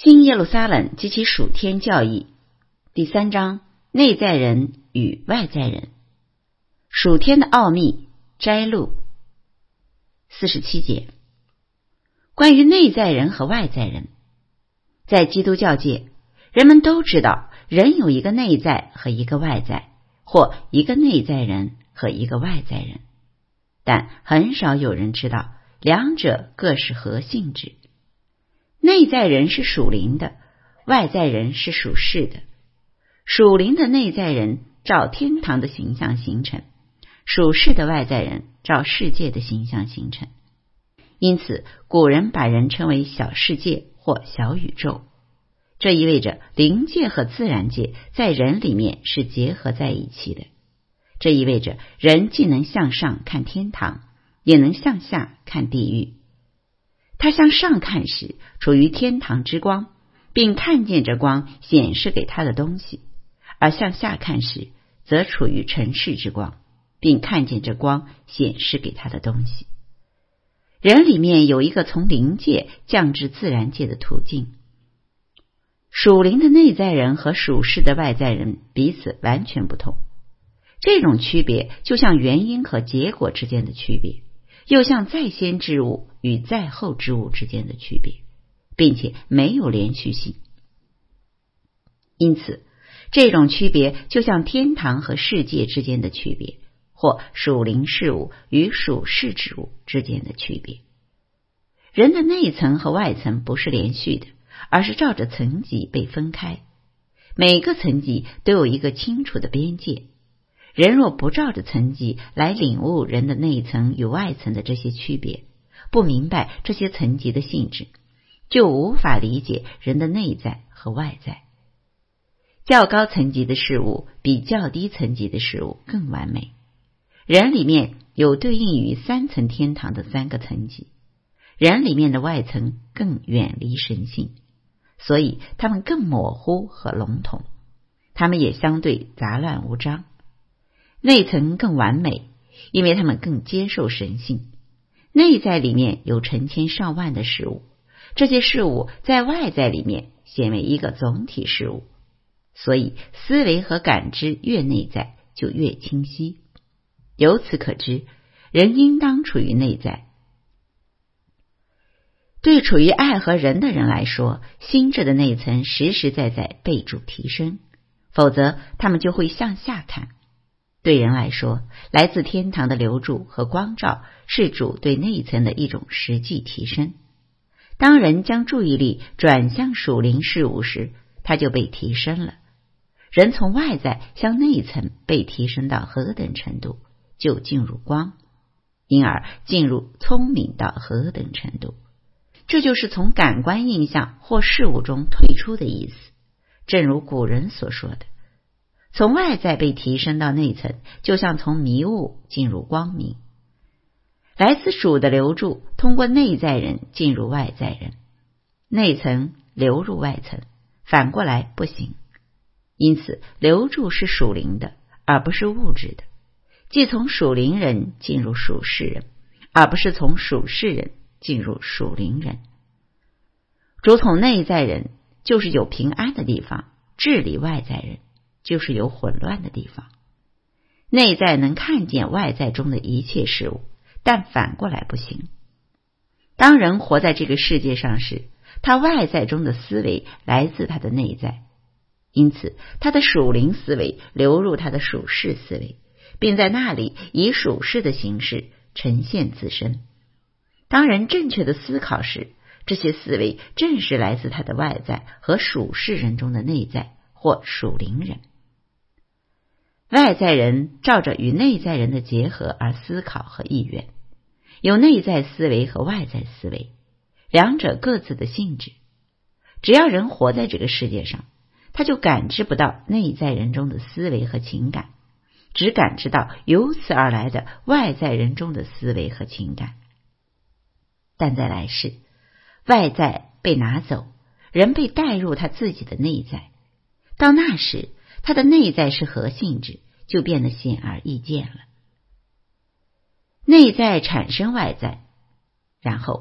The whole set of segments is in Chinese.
新耶路撒冷及其属天教义第3章，内在人与外在人。属天的奥秘摘录47节。关于内在人和外在人，在基督教界，人们都知道人有一个内在和一个外在，或一个内在人和一个外在人，但很少有人知道两者各是何性质。内在人是属灵的，外在人是属世的。属灵的内在人照天堂的形象形成，属世的外在人照世界的形象形成。因此古人把人称为小世界或小宇宙，这意味着灵界和自然界在人里面是结合在一起的。这意味着人既能向上看天堂，也能向下看地狱。他向上看时处于天堂之光，并看见这光显示给他的东西，而向下看时则处于尘世之光，并看见这光显示给他的东西。人里面有一个从灵界降至自然界的途径。属灵的内在人和属世的外在人彼此完全不同。这种区别就像原因和结果之间的区别，又像在先之物与在后之物之间的区别，并且没有连续性。因此这种区别就像天堂和世界之间的区别，或属灵事物与属世之物之间的区别。人的内层和外层不是连续的，而是照着层级被分开，每个层级都有一个清楚的边界。人若不照着层级来领悟人的内层与外层的这些区别，不明白这些层级的性质，就无法理解人的内在和外在。较高层级的事物比较低层级的事物更完美。人里面有对应于3层天堂的3个层级，人里面的外层更远离神性，所以他们更模糊和笼统，他们也相对杂乱无章。内层更完美，因为他们更接受神性。内在里面有成千上万的事物，这些事物在外在里面显为一个总体事物，所以思维和感知越内在就越清晰。由此可知，人应当处于内在。对处于爱和人的人来说，心智的内层实实在在被主提升，否则他们就会向下看。对人来说，来自天堂的流注和光照是主对内层的一种实际提升。当人将注意力转向属灵事物时，他就被提升了。人从外在向内层被提升到何等程度，就进入光，因而进入聪明到何等程度。这就是从感官印象或事物中退出的意思。正如古人所说的，从外在被提升到内层，就像从迷雾进入光明。来自主的流注通过内在人进入外在人，内层流入外层，反过来不行。因此流注是属灵的，而不是物质的，即从属灵人进入属世人，而不是从属世人进入属灵人。主统内在人，就是有平安的地方；治理外在人，就是有混乱的地方。内在能看见外在中的一切事物，但反过来不行。当人活在这个世界上时，他外在中的思维来自他的内在，因此他的属灵思维流入他的属世思维，并在那里以属世的形式呈现自身。当人正确的思考时，这些思维正是来自他的外在和属世人中的内在或属灵人。外在人照着与内在人的结合而思考和意愿，有内在思维和外在思维，两者各自的性质。只要人活在这个世界上，他就感知不到内在人中的思维和情感，只感知到由此而来的外在人中的思维和情感。但在来世，外在被拿走，人被带入他自己的内在。到那时，他的内在是何性质，就变得显而易见了。内在产生外在，然后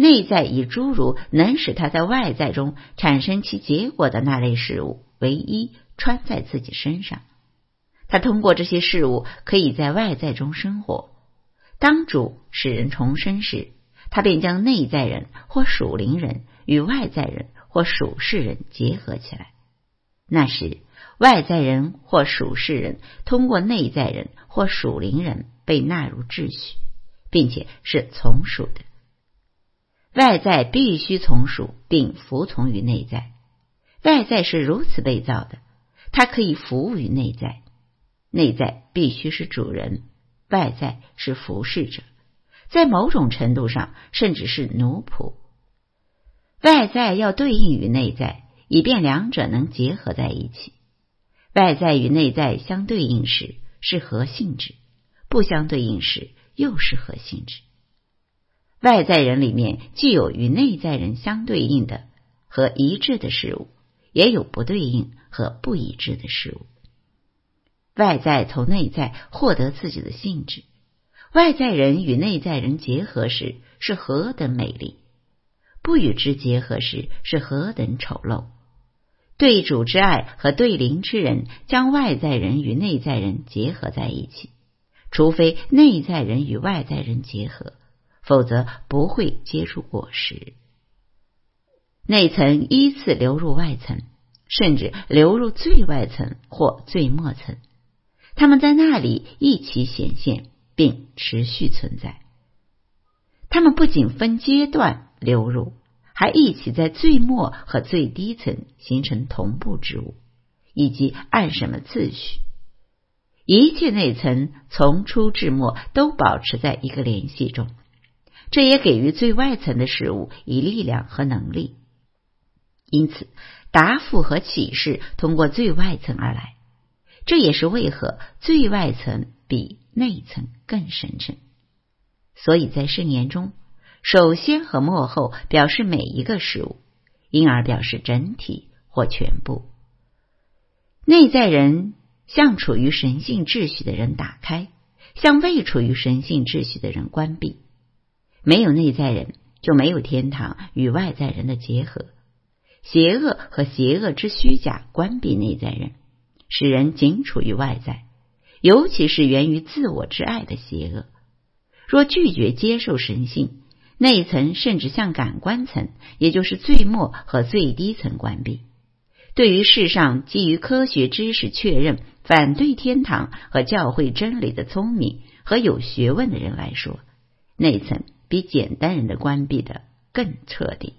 内在以诸如能使他在外在中产生其结果的那类事物为一穿在自己身上。他通过这些事物可以在外在中生活。当主使人重生时，他便将内在人或属灵人与外在人或属世人结合起来。那时，外在人或属世人通过内在人或属灵人被纳入秩序，并且是从属的。外在必须从属并服从于内在。外在是如此被造的，它可以服务于内在。内在必须是主人，外在是服侍者，在某种程度上甚至是奴仆。外在要对应于内在，以便两者能结合在一起。外在与内在相对应时是合性质，不相对应时又是合性质。外在人里面既有与内在人相对应的和一致的事物，也有不对应和不一致的事物。外在从内在获得自己的性质，外在人与内在人结合时是何等美丽，不与之结合时是何等丑陋。对主之爱和对灵之人将外在人与内在人结合在一起，除非内在人与外在人结合，否则不会结出果实。内层依次流入外层，甚至流入最外层或最末层，它们在那里一起显现并持续存在。它们不仅分阶段流入，还一起在最末和最低层形成同步之物，以及按什么次序。一切内层从初至末都保持在一个联系中，这也给予最外层的事物以力量和能力。因此，答复和启示通过最外层而来，这也是为何最外层比内层更神圣。所以在圣言中，首先和末后表示每一个事物，因而表示整体或全部。内在人向处于神性秩序的人打开，向未处于神性秩序的人关闭。没有内在人，就没有天堂与外在人的结合。邪恶和邪恶之虚假关闭内在人，使人仅处于外在，尤其是源于自我之爱的邪恶。若拒绝接受神性，内层甚至向感官层，也就是最末和最低层关闭。对于世上基于科学知识确认反对天堂和教会真理的聪明和有学问的人来说，内层比简单人的关闭的更彻底。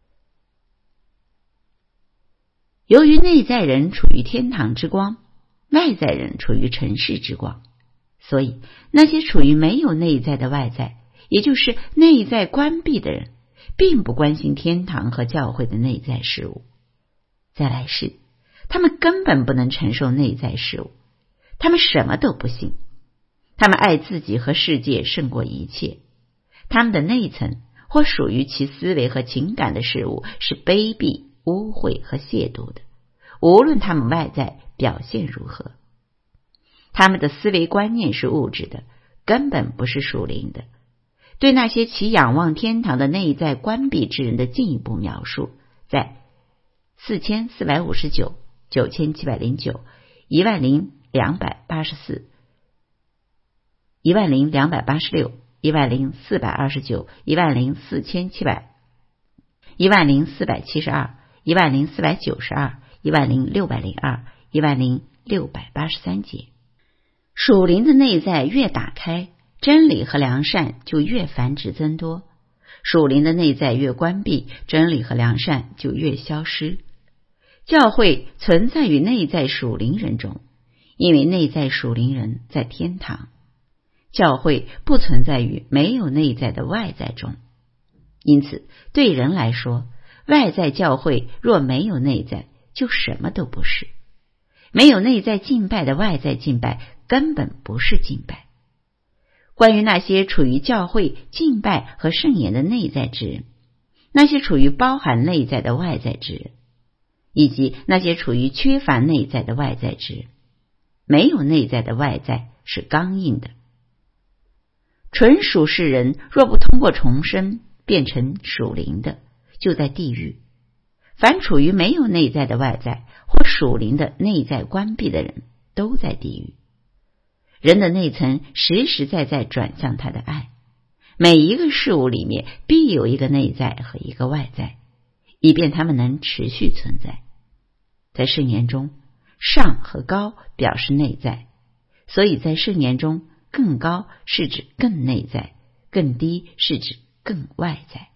由于内在人处于天堂之光，外在人处于尘世之光，所以那些处于没有内在的外在，也就是内在关闭的人，并不关心天堂和教会的内在事物。在来世，他们根本不能承受内在事物，他们什么都不信，他们爱自己和世界胜过一切。他们的内层或属于其思维和情感的事物是卑鄙、污秽和亵渎的，无论他们外在表现如何。他们的思维观念是物质的，根本不是属灵的。对那些其仰望天堂的内在关闭之人的进一步描述，在4459、9709、10284、10286、10429、10472、10492、10492、10602、10683节。属灵的内在越打开，真理和良善就越繁殖增多；属灵的内在越关闭，真理和良善就越消失。教会存在于内在属灵人中，因为内在属灵人在天堂。教会不存在于没有内在的外在中，因此对人来说，外在教会若没有内在，就什么都不是。没有内在敬拜的外在敬拜根本不是敬拜。关于那些处于教会敬拜和圣言的内在之人，那些处于包含内在的外在之人，以及那些处于缺乏内在的外在之人，没有内在的外在是刚硬的。纯属世人若不通过重生， 变成属灵的，就在地狱。凡处于没有内在的外在或属灵的内在关闭的人，都在地狱。人的内层实实在在转向他的爱，每一个事物里面必有一个内在和一个外在，以便他们能持续存在。在圣言中，上和高表示内在，所以在圣言中，更高是指更内在，更低是指更外在。